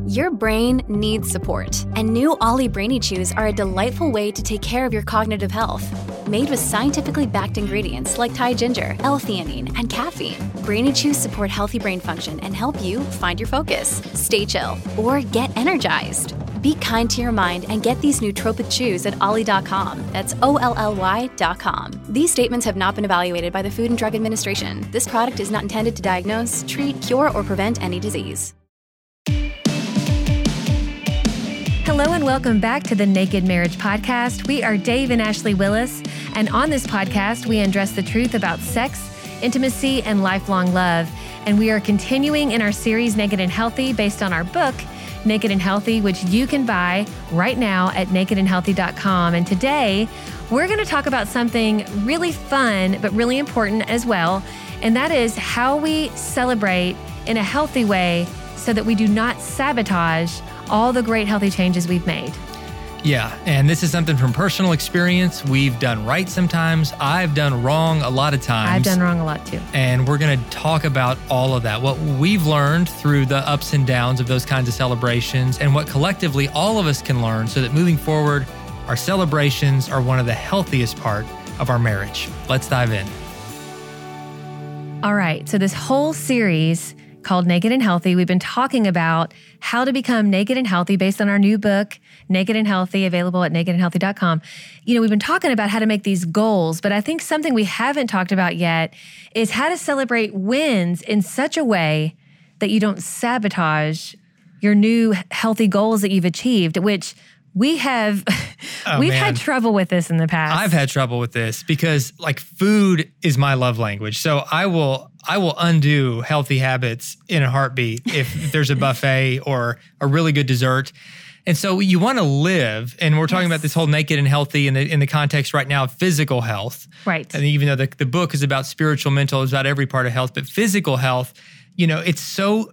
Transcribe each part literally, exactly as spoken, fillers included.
Your brain needs support, and new Ollie Brainy Chews are a delightful way to take care of your cognitive health. Made with scientifically backed ingredients like Thai ginger, L-theanine, and caffeine, Brainy Chews support healthy brain function and help you find your focus, stay chill, or get energized. Be kind to your mind and get these nootropic chews at ollie dot com. That's O L L Y dot com. These statements have not been evaluated by the Food and Drug Administration. This product is not intended to diagnose, treat, cure, or prevent any disease. Hello and welcome back to the Naked Marriage Podcast. We are Dave and Ashley Willis, and on this podcast, we address the truth about sex, intimacy, and lifelong love. And we are continuing in our series, Naked and Healthy, based on our book, Naked and Healthy, which you can buy right now at naked and healthy dot com. And today, we're going to talk about something really fun, but really important as well, and that is how we celebrate in a healthy way so that we do not sabotage all the great healthy changes we've made. Yeah, and this is something from personal experience. We've done right sometimes. I've done wrong a lot of times. I've done wrong a lot too. And we're going to talk about all of that, what we've learned through the ups and downs of those kinds of celebrations, and what collectively all of us can learn so that moving forward, our celebrations are one of the healthiest part of our marriage. Let's dive in. All right, so this whole series called Naked and Healthy, we've been talking about how to become naked and healthy based on our new book, Naked and Healthy, available at naked and healthy dot com. You know, we've been talking about how to make these goals, but I think something we haven't talked about yet is how to celebrate wins in such a way that you don't sabotage your new healthy goals that you've achieved, which we have, oh, we've man. had trouble with this in the past. I've had trouble with this because like food is my love language. So I will, I will undo healthy habits in a heartbeat if there's a buffet or a really good dessert. And so you want to live, and we're talking yes. about this whole naked and healthy in the in the context right now of physical health. Right. And even though the, the book is about spiritual, mental, it's about every part of health, but physical health, you know, it's so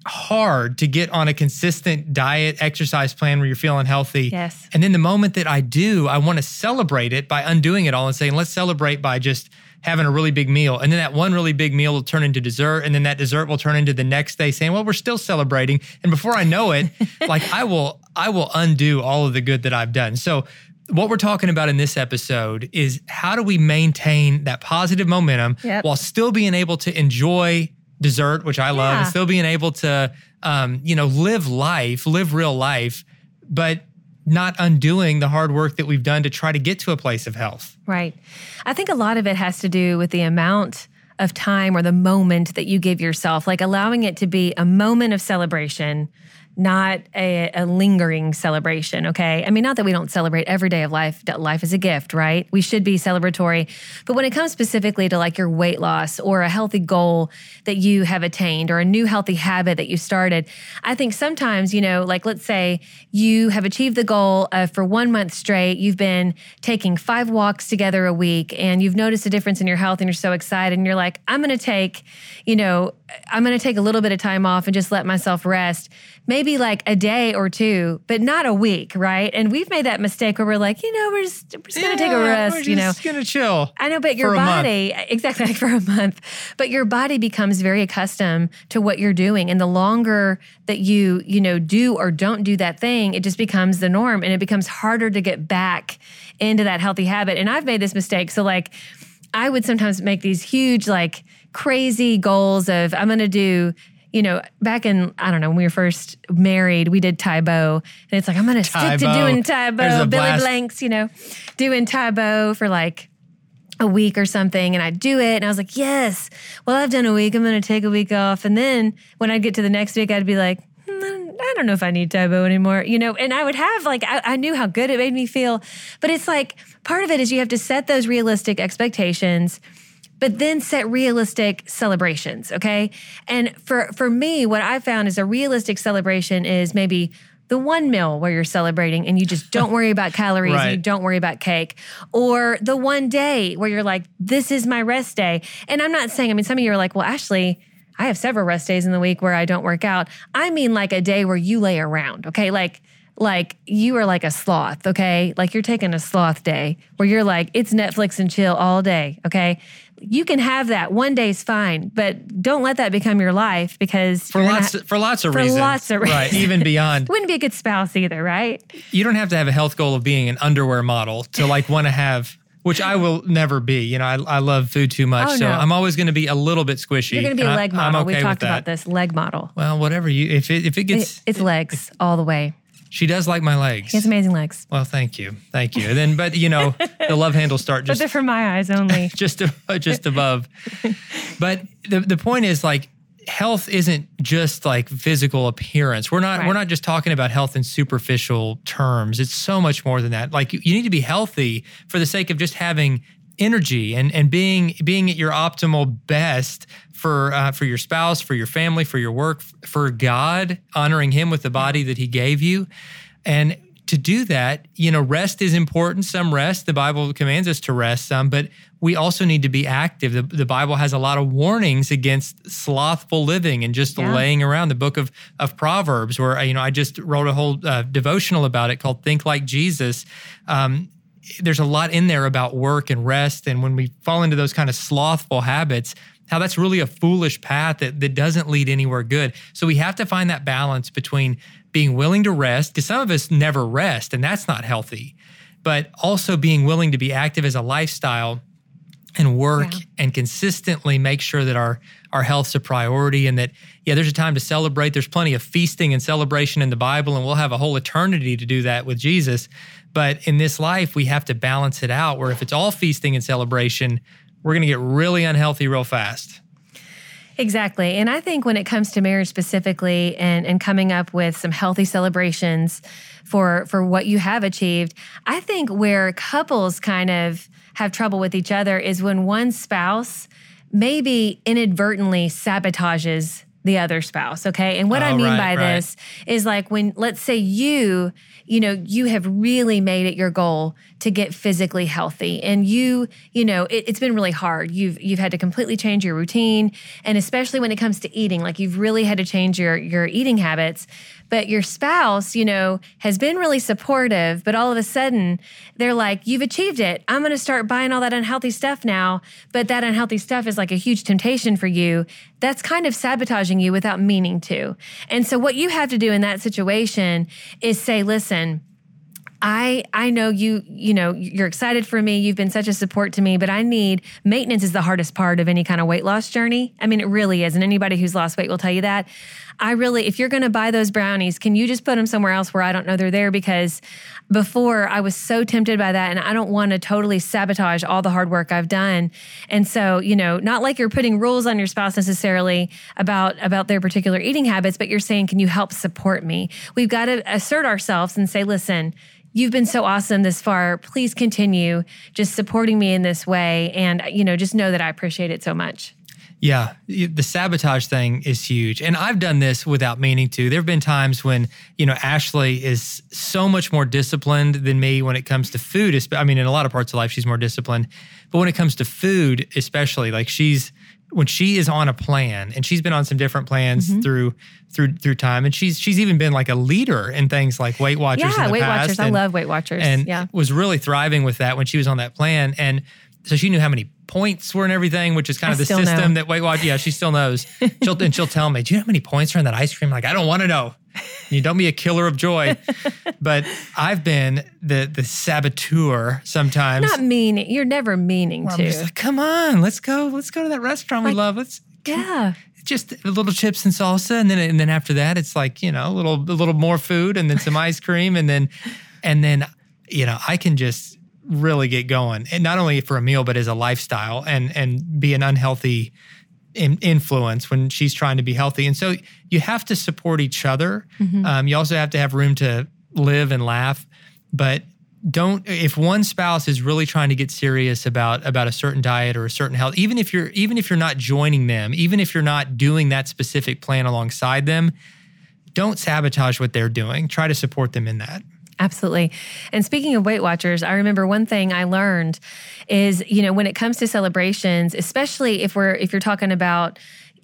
hard to get on a consistent diet, exercise plan where you're feeling healthy. Yes. And then the moment that I do, I want to celebrate it by undoing it all and saying, let's celebrate by just having a really big meal. And then that one really big meal will turn into dessert. And then that dessert will turn into the next day saying, well, we're still celebrating. And before I know it, like I will, I will undo all of the good that I've done. So what we're talking about in this episode is how do we maintain that positive momentum yep. while still being able to enjoy dessert, which I love, yeah. and still being able to, um, you know, live life, live real life, but not undoing the hard work that we've done to try to get to a place of health. Right. I think a lot of it has to do with the amount of time or the moment that you give yourself, like allowing it to be a moment of celebration, not a, a lingering celebration, okay? I mean, not that we don't celebrate every day of life. Life is a gift, right? We should be celebratory. But when it comes specifically to like your weight loss or a healthy goal that you have attained or a new healthy habit that you started, I think sometimes, you know, like let's say you have achieved the goal of for one month straight, you've been taking five walks together a week and you've noticed a difference in your health and you're so excited and you're like, I'm going to take, you know, I'm going to take a little bit of time off and just let myself rest. Maybe like a day or two, but not a week, right? And we've made that mistake where we're like, you know, we're just, we're just yeah, going to take a rest, we're just you know. going to chill. I know, but your body, exactly, like for a month, but your body becomes very accustomed to what you're doing. And the longer that you, you know, do or don't do that thing, it just becomes the norm and it becomes harder to get back into that healthy habit. And I've made this mistake. So like, I would sometimes make these huge, like crazy goals of I'm going to do, you know, back in, I don't know, when we were first married, we did Tae Bo. And it's like, I'm going to stick to doing Tae Bo, Billy Blanks, you know, doing Tae Bo for like a week or something. And I'd do it. And I was like, yes, well, I've done a week. I'm going to take a week off. And then when I'd get to the next week, I'd be like, I don't know if I need Tae Bo anymore, you know, and I would have like, I, I knew how good it made me feel. But it's like, part of it is you have to set those realistic expectations, but then set realistic celebrations, okay? And for, for me, what I found is a realistic celebration is maybe the one meal where you're celebrating and you just don't worry about calories right. and you don't worry about cake. Or the one day where you're like, this is my rest day. And I'm not saying, I mean, some of you are like, well, Ashley, I have several rest days in the week where I don't work out. I mean like a day where you lay around, okay? Like, like you are like a sloth, okay? Like you're taking a sloth day where you're like, it's Netflix and chill all day, okay? You can have that. One day's fine, but don't let that become your life because for lots ha- for lots of for reasons. For lots of reasons. Right, even beyond. Wouldn't be a good spouse either, right? You don't have to have a health goal of being an underwear model to like want to have, which I will never be. You know, I, I love food too much, oh, so no. I'm always going to be a little bit squishy. You're going to be a leg I, model. I'm okay We've talked with about this, leg model. Well, whatever you, if it if it gets, it, it's legs all the way. She does like my legs. He has amazing legs. Well, thank you, thank you. And then, but you know, the love handles start just. But they're from my eyes only. just just above. But the the point is like. Health isn't just like physical appearance. We're not right. we're not just talking about health in superficial terms. It's so much more than that. Like you need to be healthy for the sake of just having energy and and being being at your optimal best for uh, for your spouse, for your family, for your work, for God, honoring Him with the body that He gave you. And to do that, you know, rest is important. Some rest, the Bible commands us to rest some, but we also need to be active. The, the Bible has a lot of warnings against slothful living and just yeah. laying around. The book of, of Proverbs, where, you know, I just wrote a whole uh, devotional about it called Think Like Jesus. Um, there's a lot in there about work and rest. And when we fall into those kind of slothful habits, how that's really a foolish path that, that doesn't lead anywhere good. So we have to find that balance between being willing to rest, because some of us never rest, and that's not healthy, but also being willing to be active as a lifestyle and work yeah. and consistently make sure that our, our health's a priority and that, yeah, there's a time to celebrate. There's plenty of feasting and celebration in the Bible, and we'll have a whole eternity to do that with Jesus. But in this life, we have to balance it out, where if it's all feasting and celebration, we're going to get really unhealthy real fast. Exactly. And I think when it comes to marriage specifically and, and coming up with some healthy celebrations for, for what you have achieved, I think where couples kind of have trouble with each other is when one spouse maybe inadvertently sabotages the other spouse, okay? And what oh, I mean right, by right. this is like when, let's say you, you know, you have really made it your goal to get physically healthy, and you, you know, it, it's been really hard. You've you've had to completely change your routine, and especially when it comes to eating, like you've really had to change your your eating habits. But your spouse, you know, has been really supportive, but all of a sudden they're like, you've achieved it. I'm going to start buying all that unhealthy stuff now. But that unhealthy stuff is like a huge temptation for you. That's kind of sabotaging you without meaning to. And so what you have to do in that situation is say, listen, I I know you, you know, you're excited for me. You've been such a support to me, but I need, maintenance is the hardest part of any kind of weight loss journey. I mean, it really is. And anybody who's lost weight will tell you that. I really, if you're going to buy those brownies, can you just put them somewhere else where I don't know they're there? Because before I was so tempted by that, and I don't want to totally sabotage all the hard work I've done. And so, you know, not like you're putting rules on your spouse necessarily about, about their particular eating habits, but you're saying, can you help support me? We've got to assert ourselves and say, listen, you've been so awesome this far. Please continue just supporting me in this way. And, you know, just know that I appreciate it so much. Yeah, the sabotage thing is huge. And I've done this without meaning to. There have been times when, you know, Ashley is so much more disciplined than me when it comes to food. I mean, in a lot of parts of life, she's more disciplined. But when it comes to food, especially, like she's, when she is on a plan, and she's been on some different plans mm-hmm. through through through time, and she's she's even been like a leader in things like Weight Watchers yeah, in the Weight past. Watchers. And, I love Weight Watchers. And yeah. was really thriving with that when she was on that plan. And so she knew how many points were in everything, which is kind I of the still system know. that Weight Watchers, yeah, she still knows. She'll, and she'll tell me, do you know how many points are in that ice cream? Like, I don't want to know. You don't be a killer of joy. But I've been the the saboteur sometimes. Not meaning. You're never meaning Where to. I'm just like, come on, let's go. Let's go to that restaurant like, we love. Let's Yeah. Just a little chips and salsa, and then and then after that, it's like, you know, a little a little more food, and then some ice cream, and then and then you know, I can just really get going, and not only for a meal, but as a lifestyle, and and be an unhealthy in, influence when she's trying to be healthy. And so you have to support each other. Mm-hmm. Um, you also have to have room to live and laugh, but don't, if one spouse is really trying to get serious about, about a certain diet or a certain health, even if you're, even if you're not joining them, even if you're not doing that specific plan alongside them, don't sabotage what they're doing. Try to support them in that. Absolutely. And speaking of Weight Watchers, I remember one thing I learned is, you know, when it comes to celebrations, especially if we're, if you're talking about,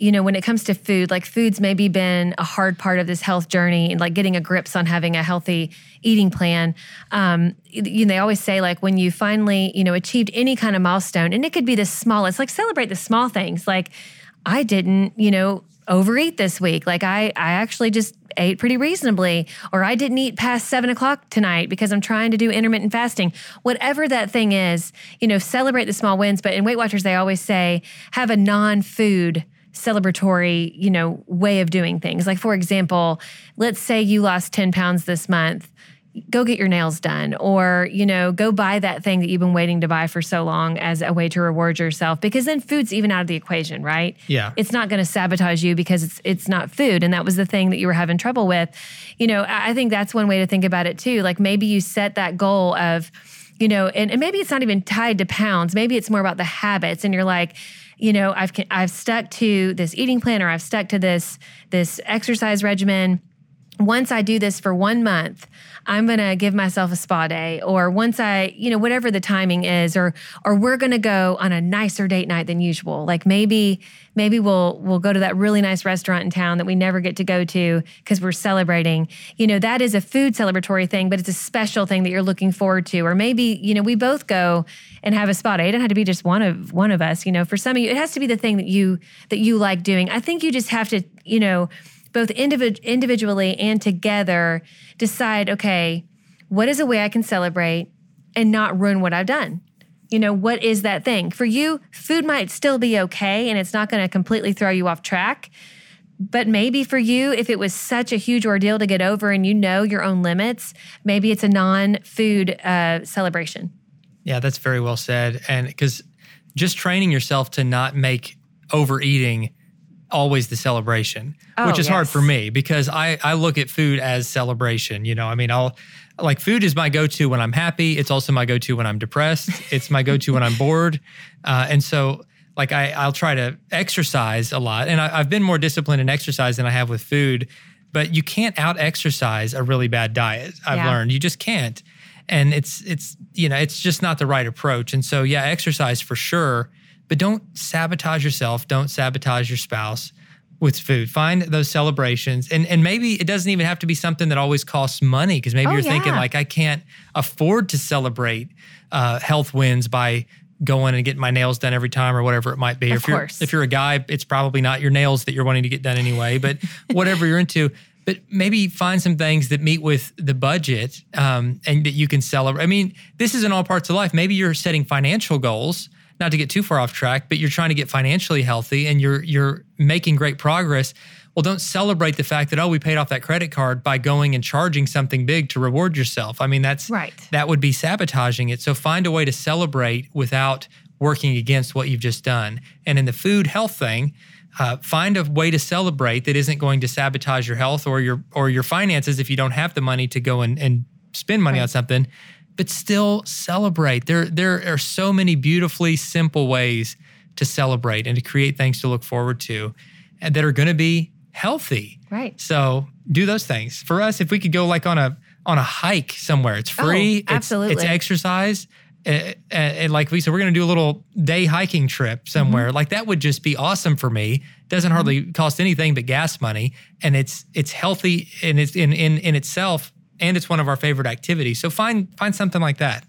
you know, when it comes to food, like food's maybe been a hard part of this health journey and like getting a grips on having a healthy eating plan. Um, you know, they always say like when you finally, you know, achieved any kind of milestone, and it could be the smallest, like celebrate the small things. Like I didn't, you know, overeat this week. Like I, I actually just ate pretty reasonably, or I didn't eat past seven o'clock tonight because I'm trying to do intermittent fasting. Whatever that thing is, you know, celebrate the small wins. But in Weight Watchers, they always say have a non-food celebratory, you know, way of doing things. Like for example, let's say you lost ten pounds this month. Go get your nails done, or, you know, go buy that thing that you've been waiting to buy for so long as a way to reward yourself, because then food's even out of the equation, right? Yeah. It's not going to sabotage you because it's it's not food. And that was the thing that you were having trouble with. You know, I think that's one way to think about it too. Like maybe you set that goal of, you know, and, and maybe it's not even tied to pounds. Maybe it's more about the habits. And you're like, you know, I've I've stuck to this eating plan, or I've stuck to this this exercise regimen. Once I do this for one month, I'm going to give myself a spa day, or once I, you know, whatever the timing is, or, or we're going to go on a nicer date night than usual. Like maybe, maybe we'll, we'll go to that really nice restaurant in town that we never get to go to because we're celebrating. You know, that is a food celebratory thing, but it's a special thing that you're looking forward to. Or maybe, you know, we both go and have a spa day. It doesn't have to be just one of, one of us, you know, for some of you, it has to be the thing that you, that you like doing. I think you just have to, you know, both individ- individually and together, decide, okay, what is a way I can celebrate and not ruin what I've done? You know, what is that thing? For you, food might still be okay and it's not going to completely throw you off track. But maybe for you, if it was such a huge ordeal to get over and you know your own limits, maybe it's a non-food uh, celebration. Yeah, that's very well said. And because just training yourself to not make overeating always the celebration, oh, which is yes. hard for me because I, I look at food as celebration. You know, I mean, I'll like food is my go-to when I'm happy. It's also my go-to when I'm depressed. It's my go-to when I'm bored. Uh, and so like I, I'll try to exercise a lot. And I, I've been more disciplined in exercise than I have with food, but you can't out-exercise a really bad diet. I've yeah. learned you just can't. And it's, it's, you know, it's just not the right approach. And so, yeah, exercise for sure. But don't sabotage yourself. Don't sabotage your spouse with food. Find those celebrations. And and maybe it doesn't even have to be something that always costs money, because maybe oh, you're yeah. thinking like, I can't afford to celebrate uh, health wins by going and getting my nails done every time or whatever it might be. Of if you're, course. if you're a guy, it's probably not your nails that you're wanting to get done anyway, but whatever you're into. But maybe find some things that meet with the budget um, and that you can celebrate. I mean, this is in all parts of life. Maybe you're setting financial goals, not to get too far off track, but you're trying to get financially healthy and you're you're making great progress. Well, don't celebrate the fact that, oh, we paid off that credit card by going and charging something big to reward yourself. I mean, that's right. that would be sabotaging it. So find a way to celebrate without working against what you've just done. And in the food health thing, uh, find a way to celebrate that isn't going to sabotage your health or your or your finances if you don't have the money to go and, and spend money right. on something. But still celebrate. There, there are so many beautifully simple ways to celebrate and to create things to look forward to and that are going to be healthy. Right. So do those things. For us, if we could go like on a on a hike somewhere, it's free. Oh, absolutely. It's, it's exercise. And, and like we said, we're going to do a little day hiking trip somewhere. Mm-hmm. Like that would just be awesome for me. Doesn't mm-hmm. hardly cost anything but gas money, and it's it's healthy and it's in in in itself. And it's one of our favorite activities. So find find something like that.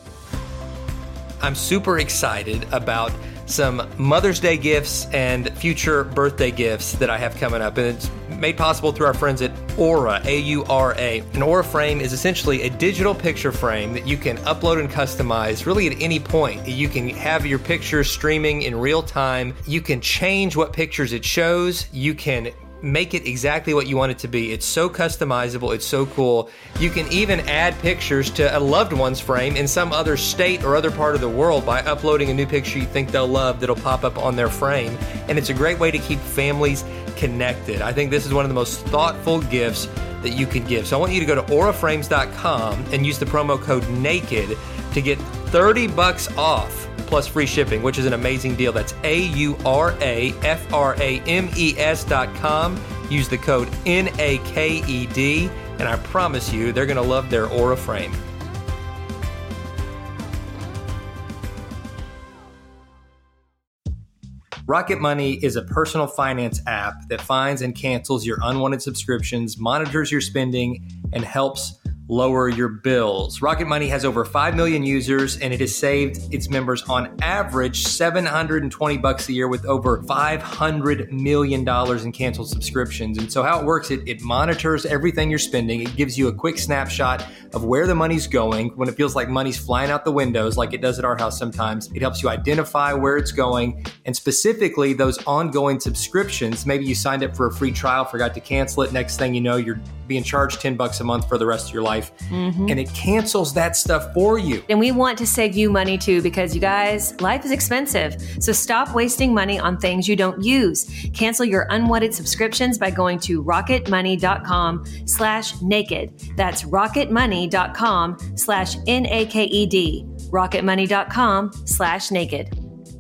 I'm super excited about some Mother's Day gifts and future birthday gifts that I have coming up. And it's made possible through our friends at Aura, A U R A. An Aura frame is essentially a digital picture frame that you can upload and customize really at any point. You can have your pictures streaming in real time. You can change what pictures it shows. You can make it exactly what you want it to be. It's so customizable. It's so cool. You can even add pictures to a loved one's frame in some other state or other part of the world by uploading a new picture you think they'll love that'll pop up on their frame. And it's a great way to keep families connected. I think this is one of the most thoughtful gifts that you can give. So I want you to go to aura frames dot com and use the promo code NAKED to get thirty bucks off plus free shipping, which is an amazing deal. That's A U R A F R A M E S dot com. Use the code N A K E D, and I promise you, they're going to love their Aura frame. Rocket Money is a personal finance app that finds and cancels your unwanted subscriptions, monitors your spending, and helps lower your bills. Rocket Money has over five million users, and it has saved its members on average seven hundred twenty bucks a year with over five hundred million dollars in canceled subscriptions. And so how it works, it, it monitors everything you're spending. It gives you a quick snapshot of where the money's going. When it feels like money's flying out the windows, like it does at our house sometimes, it helps you identify where it's going. And specifically those ongoing subscriptions, maybe you signed up for a free trial, forgot to cancel it. Next thing you know, you're being charged ten bucks a month for the rest of your life. Mm-hmm. And it cancels that stuff for you. And we want to save you money too, because you guys, life is expensive. So stop wasting money on things you don't use. Cancel your unwanted subscriptions by going to rocketmoney.com slash naked. That's rocketmoney.com slash N A K E D. rocketmoney.com slash naked.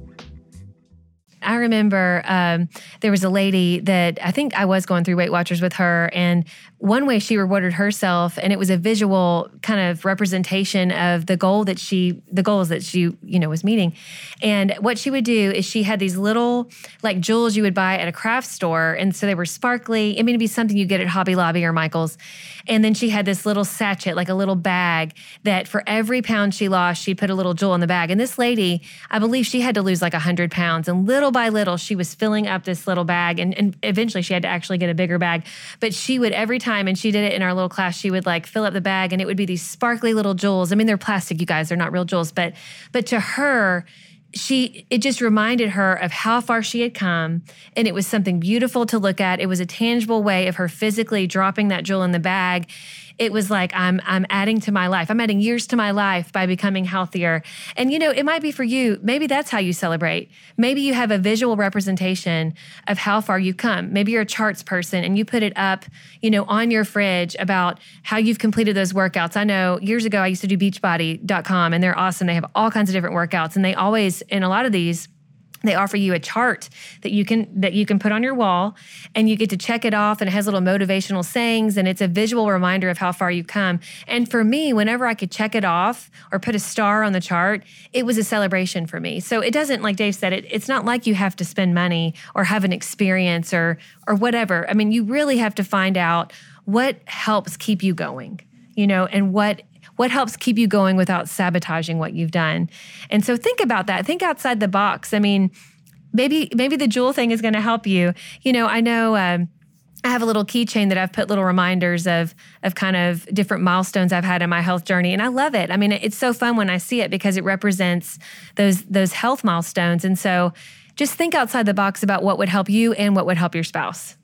I remember um, there was a lady that I think I was going through Weight Watchers with her, and one way she rewarded herself, and it was a visual kind of representation of the goal that she, the goals that she, you know, was meeting. And what she would do is she had these little like jewels you would buy at a craft store, and so they were sparkly. I mean, it'd be something you get at Hobby Lobby or Michael's. And then she had this little sachet, like a little bag, that for every pound she lost, she'd put a little jewel in the bag. And this lady, I believe she had to lose like one hundred pounds. And little by little, she was filling up this little bag. And, and eventually she had to actually get a bigger bag. But she would, every time, and she did it in our little class, she would like fill up the bag, and it would be these sparkly little jewels. I mean, they're plastic, you guys. They're not real jewels. But but to her, she it just reminded her of how far she had come, and it was something beautiful to look at. It was a tangible way of her physically dropping that jewel in the bag. It was like, I'm I'm adding to my life. I'm adding years to my life by becoming healthier. And, you know, it might be for you. Maybe that's how you celebrate. Maybe you have a visual representation of how far you've come. Maybe you're a charts person and you put it up, you know, on your fridge about how you've completed those workouts. I know years ago I used to do beachbody dot com, and they're awesome. They have all kinds of different workouts, and they always, in a lot of these, they offer you a chart that you can that you can put on your wall, and you get to check it off, and it has little motivational sayings, and it's a visual reminder of how far you've come. And for me, whenever I could check it off or put a star on the chart, it was a celebration for me. So it doesn't, like Dave said, it, it's not like you have to spend money or have an experience or or whatever. I mean, you really have to find out what helps keep you going, you know, and what What helps keep you going without sabotaging what you've done? And so think about that. Think outside the box. I mean, maybe maybe the jewel thing is going to help you. You know, I know um, I have a little keychain that I've put little reminders of of kind of different milestones I've had in my health journey, and I love it. I mean, it's so fun when I see it because it represents those those health milestones. And so just think outside the box about what would help you and what would help your spouse.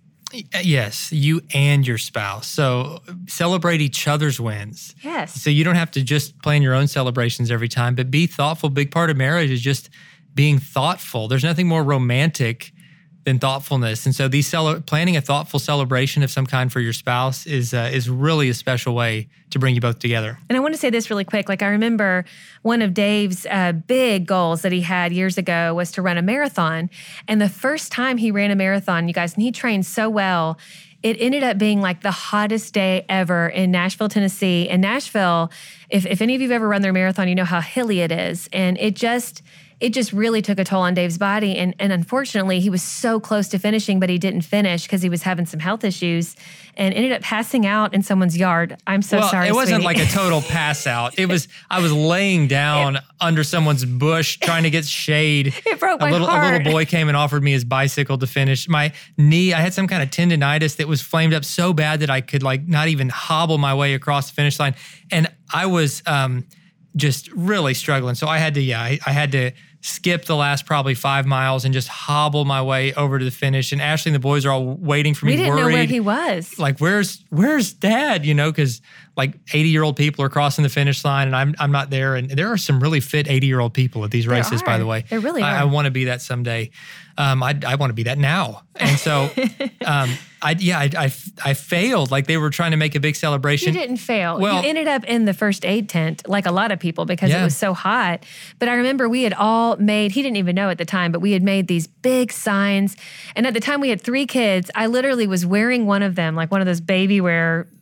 Yes, you and your spouse. So celebrate each other's wins. Yes. So you don't have to just plan your own celebrations every time, but be thoughtful. Big part of marriage is just being thoughtful. There's nothing more romantic than thoughtfulness. And so these cele- planning a thoughtful celebration of some kind for your spouse is uh, is really a special way to bring you both together. And I want to say this really quick. Like, I remember one of Dave's uh, big goals that he had years ago was to run a marathon. And the first time he ran a marathon, you guys, and he trained so well, it ended up being like the hottest day ever in Nashville, Tennessee. And Nashville, if, if any of you have ever run their marathon, you know how hilly it is. And it just... It just really took a toll on Dave's body. And, and unfortunately, he was so close to finishing, but he didn't finish because he was having some health issues and ended up passing out in someone's yard. I'm so well, sorry, it wasn't sweetie. like a total pass out. It was, I was laying down it, under someone's bush trying to get shade. It broke a my little, heart. A little boy came and offered me his bicycle to finish. My knee, I had some kind of tendonitis that was flamed up so bad that I could like not even hobble my way across the finish line. And I was um, just really struggling. So I had to, yeah, I, I had to skip the last probably five miles and just hobble my way over to the finish. And Ashley and the boys are all waiting for me, we didn't worried. know where he was. Like, where's where's Dad? You know, because like eighty-year-old people are crossing the finish line, and I'm I'm not there. And there are some really fit eighty-year-old people at these There races, are. by the way. There really I, are. I want to be that someday. Um, I I want to be that now. And so, um, I yeah, I, I I failed. Like, they were trying to make a big celebration. You didn't fail. Well- you ended up in the first aid tent, like a lot of people, because Yeah. it was so hot. But I remember we had all made, he didn't even know at the time, but we had made these big signs. And at the time we had three kids. I literally was wearing one of them, like one of those baby wear,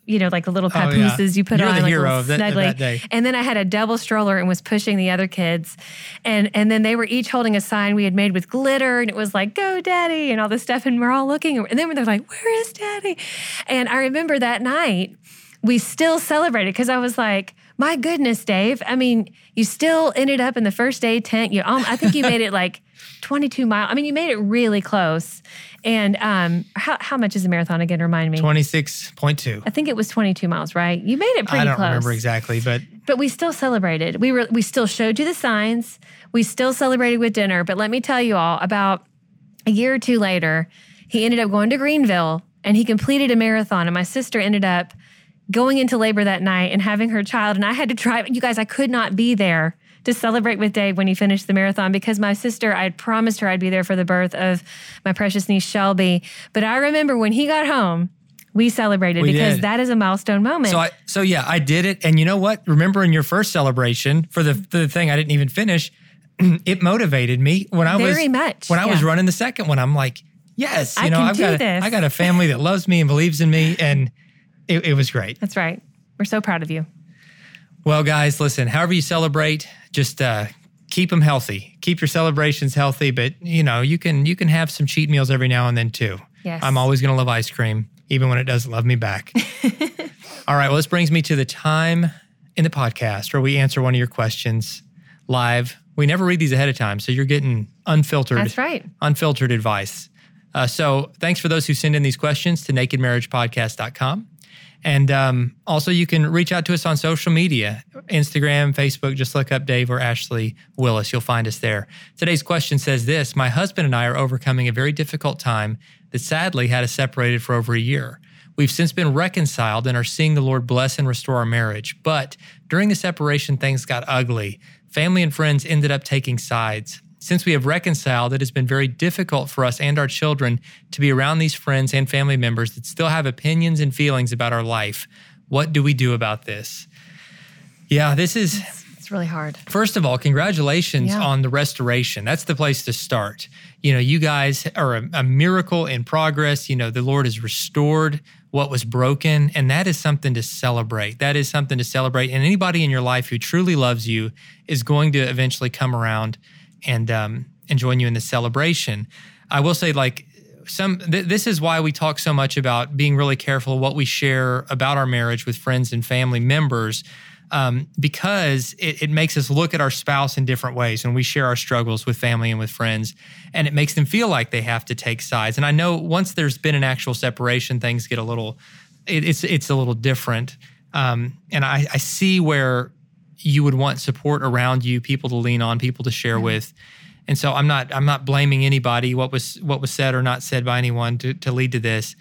you know, like the little Oh, yeah. papooses you put You're on, the like hero a little of that- of snuggly. that day. And then I had a double stroller and was pushing the other kids. And and then they were each holding a sign we had made with glitter, and it was like, "Go Daddy," and all this stuff. And we're all looking. And then they're like, "Where is Daddy?" And I remember that night, we still celebrated because I was like, my goodness, Dave. I mean, you still ended up in the first day tent. You, um, I think you made it like twenty-two miles. I mean, you made it really close. And um, how how much is a marathon again? Remind me. twenty-six point two. I think it was twenty-two miles, right? You made it pretty I don't close. remember exactly, but But we still celebrated. We were we still showed you the signs. We still celebrated with dinner. But let me tell you all, about a year or two later, he ended up going to Greenville and he completed a marathon. And my sister ended up going into labor that night and having her child. And I had to drive. You guys, I could not be there to celebrate with Dave when he finished the marathon because my sister, I had promised her I'd be there for the birth of my precious niece, Shelby. But I remember when he got home, we celebrated We because did. that is a milestone moment. So I, so yeah, I did it. And you know what? Remember in your first celebration for the, for the thing I didn't even finish, it motivated me when I was Very much, when I was yeah. running the second one. I'm like, yes, you I know, can I've do got a, this. I got a family that loves me and believes in me, and it, it was great. That's right. We're so proud of you. Well, guys, listen. However you celebrate, just uh, keep them healthy. Keep your celebrations healthy, but you know you can you can have some cheat meals every now and then too. Yes. I'm always going to love ice cream, even when it doesn't love me back. All right. Well, this brings me to the time in the podcast where we answer one of your questions live. We never read these ahead of time, so you're getting unfiltered. That's right. Unfiltered advice. Uh, so thanks for those who send in these questions to naked marriage podcast dot com. And um, also you can reach out to us on social media, Instagram, Facebook, just look up Dave or Ashley Willis. You'll find us there. Today's question says this: my husband and I are overcoming a very difficult time that sadly had us separated for over a year. We've since been reconciled and are seeing the Lord bless and restore our marriage. But during the separation, things got ugly. Family and friends ended up taking sides. Since we have reconciled, it has been very difficult for us and our children to be around these friends and family members that still have opinions and feelings about our life. What do we do about this? Yeah, this is, It's really hard. first of all, congratulations Yeah. on the restoration. That's the place to start. You know, you guys are a, a miracle in progress. You know, the Lord has restored what was broken, and that is something to celebrate. That is something to celebrate. And anybody in your life who truly loves you is going to eventually come around and um, and join you in the celebration. I will say, like, some th- this is why we talk so much about being really careful what we share about our marriage with friends and family members, um, because it, it makes us look at our spouse in different ways when we share our struggles with family and with friends, and it makes them feel like they have to take sides. And I know once there's been an actual separation, things get a little, it, it's it's a little different. Um, and I, I see where you would want support around you, people to lean on, people to share with. And so I'm not I'm not blaming anybody, what was what was said or not said by anyone to, to lead to this.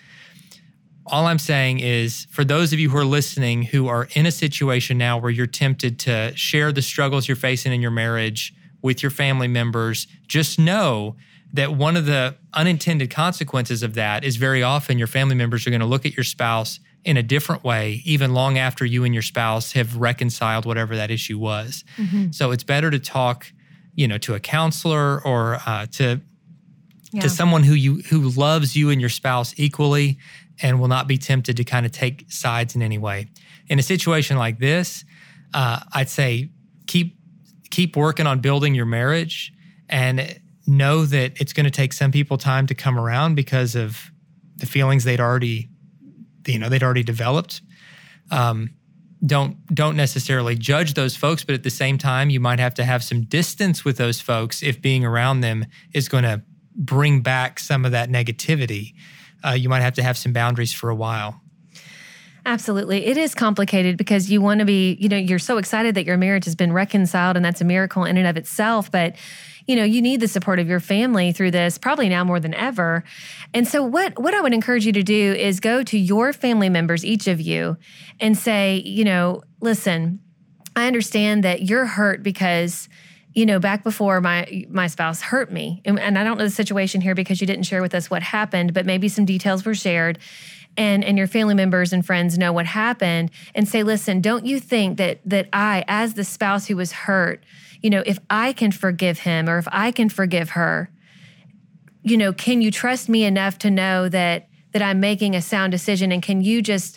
All I'm saying is, for those of you who are listening who are in a situation now where you're tempted to share the struggles you're facing in your marriage with your family members, just know that one of the unintended consequences of that is very often your family members are going to look at your spouse in a different way, even long after you and your spouse have reconciled whatever that issue was. Mm-hmm. So it's better to talk, you know, to a counselor or uh, to Yeah. to someone who you who loves you and your spouse equally and will not be tempted to kind of take sides in any way. In a situation like this, uh, I'd say keep keep working on building your marriage, and know that it's going to take some people time to come around because of the feelings they'd already, you know, they'd already developed. Um, don't don't necessarily judge those folks, but at the same time, you might have to have some distance with those folks if being around them is going to bring back some of that negativity. Uh, you might have to have some boundaries for a while. Absolutely. It is complicated because you want to be, you know, you're so excited that your marriage has been reconciled, and that's a miracle in and of itself. But, you know, you need the support of your family through this, probably now more than ever. And so what, what I would encourage you to do is go to your family members, each of you, and say, you know, listen, I understand that you're hurt because, you know, back before my my spouse hurt me. And, and I don't know the situation here because you didn't share with us what happened, but maybe some details were shared. And, and your family members and friends know what happened, and say, listen, don't you think that that I, as the spouse who was hurt, you know, if I can forgive him or if I can forgive her, you know, can you trust me enough to know that that I'm making a sound decision, and can you just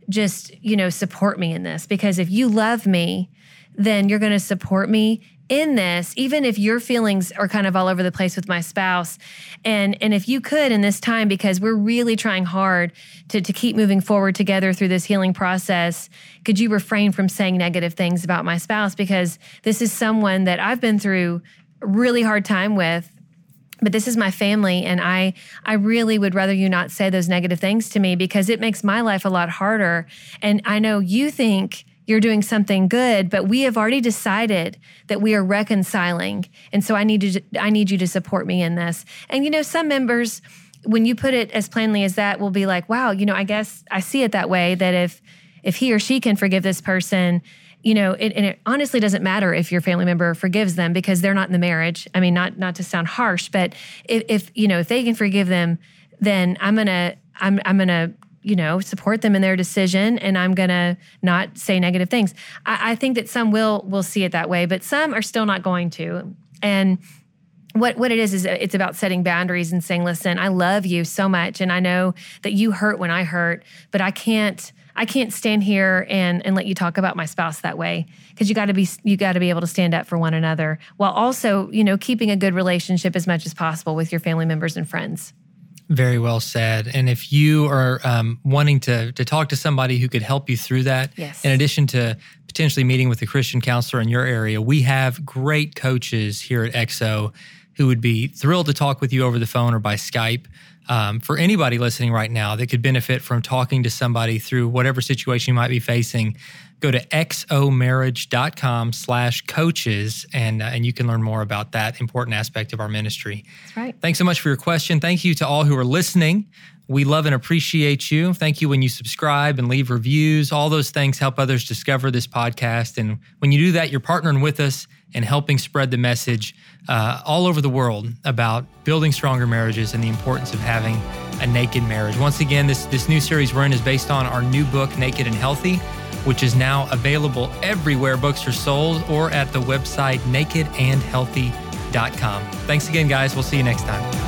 just, you know, support me in this. Because if you love me, then you're going to support me in this, even if your feelings are kind of all over the place with my spouse. And and if you could in this time, because we're really trying hard to, to keep moving forward together through this healing process, could you refrain from saying negative things about my spouse? Because this is someone that I've been through a really hard time with, but this is my family, and I I really would rather you not say those negative things to me, because it makes my life a lot harder. And I know you think you're doing something good, but we have already decided that we are reconciling. And so I need to, I need you to support me in this. And, you know, some members, when you put it as plainly as that, will be like, wow, you know, I guess I see it that way, that if, if he or she can forgive this person, you know, it, and it honestly doesn't matter if your family member forgives them, because they're not in the marriage. I mean, not, not to sound harsh, but if, if, you know, if they can forgive them, then I'm going to, I'm, I'm going to, you know, support them in their decision, and I'm going to not say negative things. I, I think that some will will see it that way, but some are still not going to. And what what it is, is it's about setting boundaries and saying, listen, I love you so much, and I know that you hurt when I hurt, but I can't I can't stand here and and let you talk about my spouse that way, because you got to be you got to be able to stand up for one another, while also, you know, keeping a good relationship as much as possible with your family members and friends. Very well said. And if you are um, wanting to to talk to somebody who could help you through that, yes. in addition to potentially meeting with a Christian counselor in your area, we have great coaches here at X O who would be thrilled to talk with you over the phone or by Skype. Um, for anybody listening right now that could benefit from talking to somebody through whatever situation you might be facing, go to xomarriage.com slash coaches, and, uh, and you can learn more about that important aspect of our ministry. That's right. Thanks so much for your question. Thank you to all who are listening. We love and appreciate you. Thank you when you subscribe and leave reviews. All those things help others discover this podcast. And when you do that, you're partnering with us and helping spread the message uh, all over the world about building stronger marriages and the importance of having a naked marriage. Once again, this, this new series we're in is based on our new book, Naked and Healthy, which is now available everywhere books are sold, or at the website naked and healthy dot com. Thanks again, guys. We'll see you next time.